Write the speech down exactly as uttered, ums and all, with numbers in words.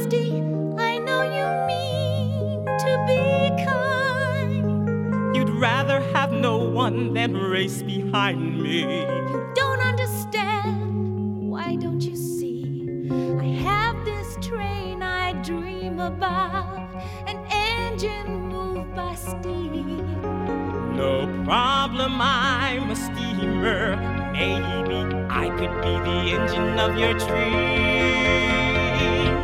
honesty, I know you mean to be kind. You'd rather have no one than race behind me. You don't understand, why don't you see? I have this train I dream about, an engine moved by steam. No problem, I'm a steamer. Maybe I could be the engine of your dream.